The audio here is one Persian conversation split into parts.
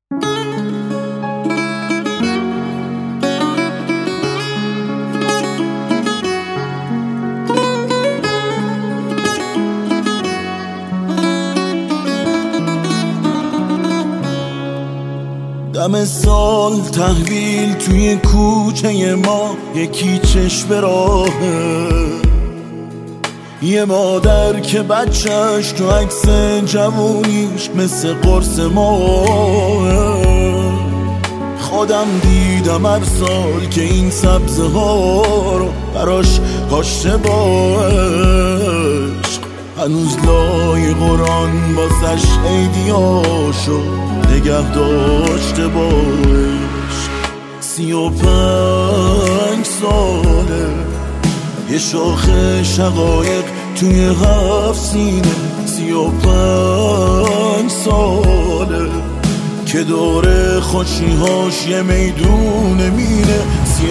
دم سال تحویل توی کوچه ما یکی چشم راهه، یه مادر که بچهش تو عکس جوونیش مثل قرص ماه. خودم دیدم هر سال که این سبزه ها رو براش کاشته با عشق، هنوز لای قرآن باسش عیدیاشو نگه داشته با عشق. 35 ساله یه شاخه شقایق توی 7 سینه، 35 ساله که داره خوشیهاش یه میدون مینه.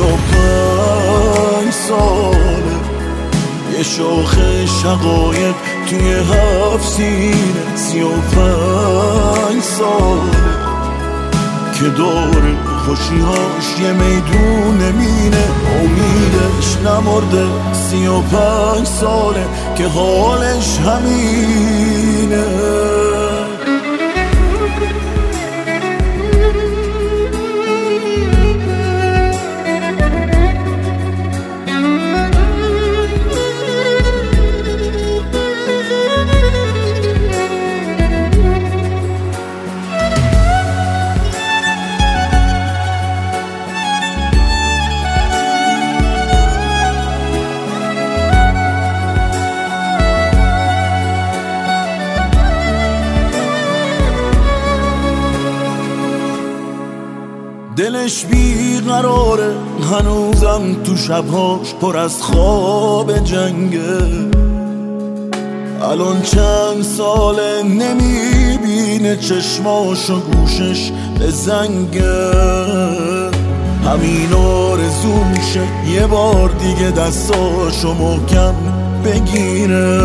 35 ساله یه شاخه شقایق توی 7 سینه، 35 ساله که داره خوشیهاش یه میدون مینه. امیدش نمرده، 35 ساله که حالش همینه. دلش بیقراره هنوزم تو شبهاش پر از خواب جنگه. الان چند ساله نمیبینه چشماش و گوشش به زنگه. همین آرزو میشه یه بار دیگه دستاشو محکم بگیره.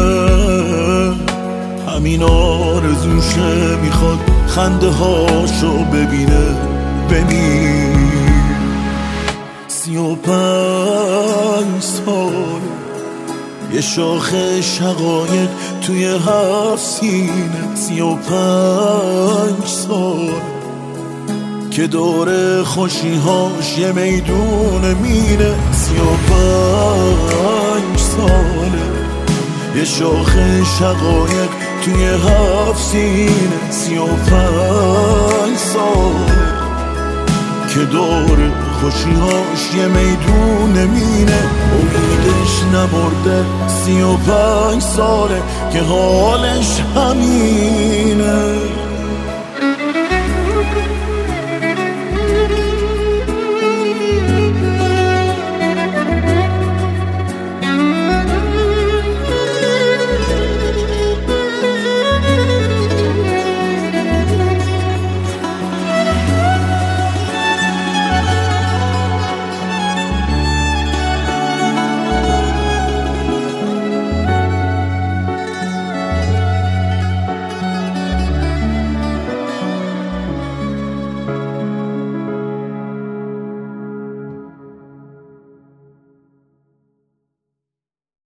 همین آرزوشه میخواد خنده هاشو ببینه ببین. 35 سال یه شاخه شقایق توی 7 سینه، 35 سال که داره خوشیهاش یه میدون مینه. 35 ساله یه شاخه شقایق توی 7 سینه، 35 ساله که داره خوشیهاش یه میدون مینه. امیدش نمرده، 35 ساله که حالش همین.